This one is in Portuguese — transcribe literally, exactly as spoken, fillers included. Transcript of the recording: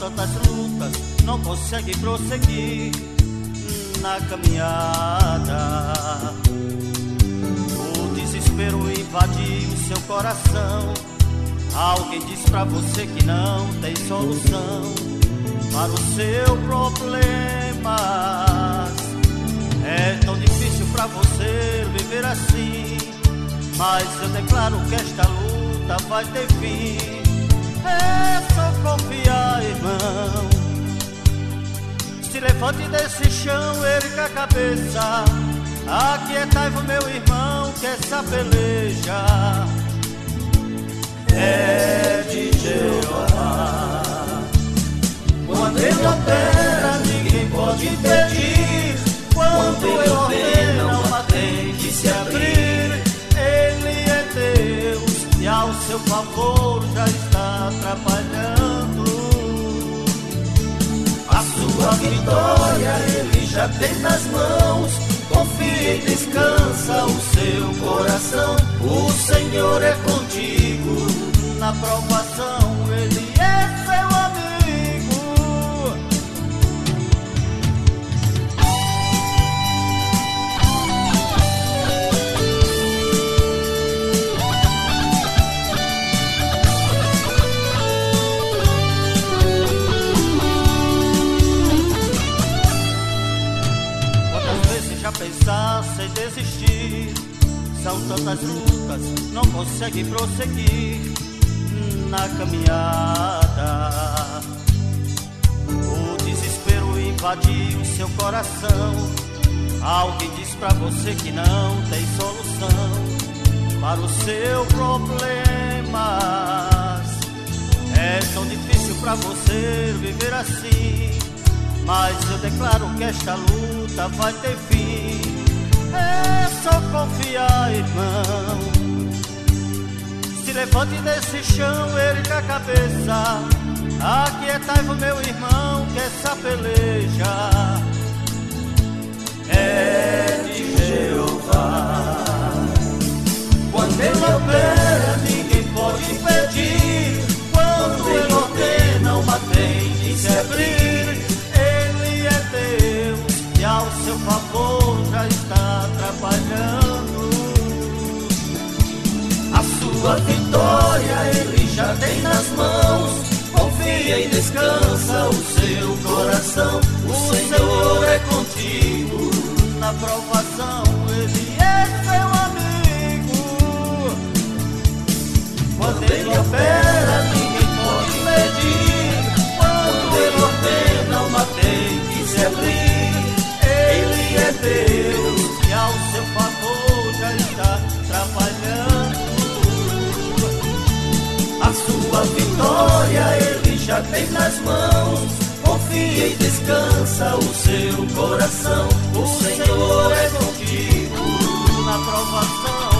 tantas lutas, não consegue prosseguir na caminhada. O desespero invadiu seu coração. Alguém diz pra você que não tem solução para o seu problema. É tão difícil pra você viver assim, mas eu declaro que esta luta vai ter fim. É só confiar, irmão. Se levante desse chão, erga a cabeça. Aquietai-vos, meu irmão, que essa peleja é de Jeová. Quando Ele opera, ninguém pode impedir. Quando Ele ordena, uma tem que se abrir. Ele é Deus e ao seu favor já está trabalhando. A sua vitória Ele já tem nas mãos. Confia e descansa o seu coração. O Senhor é contigo na provação. Ele é seu amigo. Pensasse em desistir, são tantas lutas, não consegue prosseguir na caminhada. O desespero invadiu seu coração. Alguém diz pra você que não tem solução para o seu problema. É tão difícil pra você viver assim, mas eu declaro que esta luta vai ter fim. É só confiar, irmão. Se levante desse chão, erga a cabeça. Aquietai-vos, meu irmão, que essa peleja é de Jeová. Quando Ele opera, ninguém pode impedir. Quando Ele ordena, uma tem que se abrir. E ao seu favor já está trabalhando. A sua vitória Ele já tem nas mãos. Confia e descansa o seu coração. O Senhor é contigo na provação. Ele é seu amigo. Quando Ele opera, ninguém pode impedir. Quando Ele ordena, uma tem que se abrir. Ele é Deus e ao seu favor já está trabalhando. A sua vitória Ele já tem nas mãos. Confia e descansa o seu coração. O Senhor é contigo na provação.